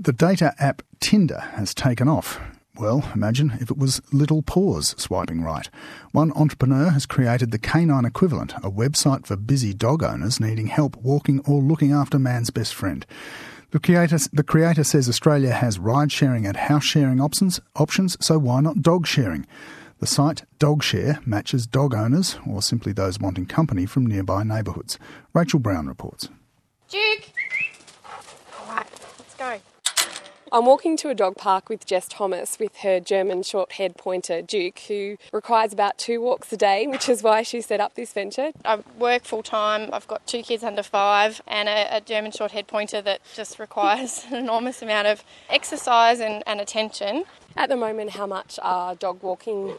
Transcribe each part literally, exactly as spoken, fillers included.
The data app Tinder has taken off. Well, imagine if it was little paws swiping right. One entrepreneur has created the canine equivalent, a website for busy dog owners needing help walking or looking after man's best friend. The creator, the creator says Australia has ride-sharing and house-sharing options, options, so why not dog-sharing? The site DogShare matches dog owners, or simply those wanting company from nearby neighbourhoods. Rachel Brown reports. Duke! All right, let's go. I'm walking to a dog park with Jess Thomas with her German short-haired pointer Duke, who requires about two walks a day, which is why she set up this venture. I work full-time, I've got two kids under five and a, a German short-haired pointer that just requires an enormous amount of exercise and, and attention. At the moment, how much are dog walking,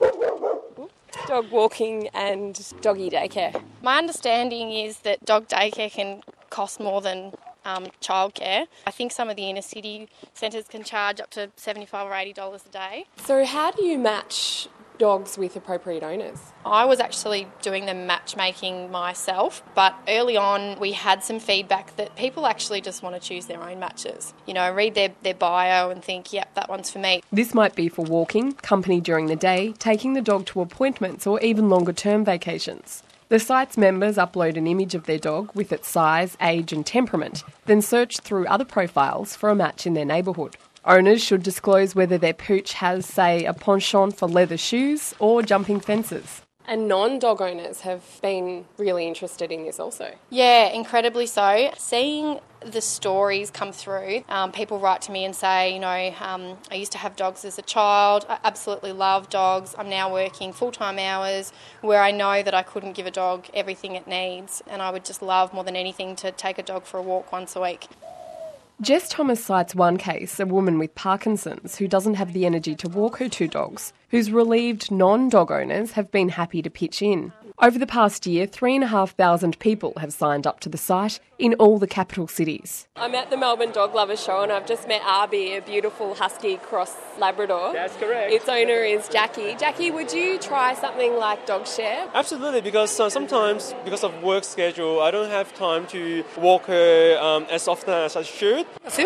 dog walking and doggy daycare? My understanding is that dog daycare can cost more than Um, childcare. I think some of the inner city centres can charge up to seventy-five or eighty dollars a day. So how do you match dogs with appropriate owners? I was actually doing the matchmaking myself, but early on we had some feedback that people actually just want to choose their own matches. You know, read their, their bio and think, yep, that one's for me. This might be for walking, company during the day, taking the dog to appointments or even longer term vacations. The site's members upload an image of their dog with its size, age and temperament, then search through other profiles for a match in their neighbourhood. Owners should disclose whether their pooch has, say, a penchant for leather shoes or jumping fences. And non-dog owners have been really interested in this also. Yeah, incredibly so. Seeing the stories come through, um, people write to me and say, you know, um, I used to have dogs as a child, I absolutely love dogs, I'm now working full-time hours where I know that I couldn't give a dog everything it needs, and I would just love more than anything to take a dog for a walk once a week. Jess Thomas cites one case, a woman with Parkinson's who doesn't have the energy to walk her two dogs, whose relieved non-dog owners have been happy to pitch in. Over the past year, three thousand five hundred people have signed up to the site in all the capital cities. I'm at the Melbourne Dog Lovers Show and I've just met Arby, a beautiful husky cross Labrador. That's correct. Its owner is Jackie. Jackie, would you try something like DogShare? Absolutely, because uh, sometimes, because of work schedule, I don't have time to walk her um, as often as I should. He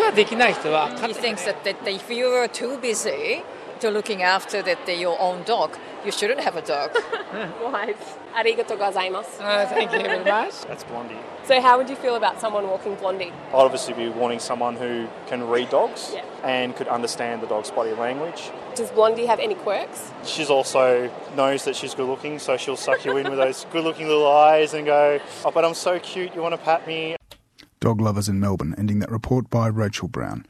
thinks that, that if you're too busy to looking after that, your own dog, you shouldn't have a dog. Right. Arigato gozaimasu. Uh, thank you very much. That's Blondie. So how would you feel about someone walking Blondie? I'd obviously be wanting someone who can read dogs yeah. and could understand the dog's body language. Does Blondie have any quirks? She's also knows that she's good looking, so she'll suck you in with those good looking little eyes and go, oh, but I'm so cute, you want to pat me? Dog lovers in Melbourne, ending that report by Rachel Brown.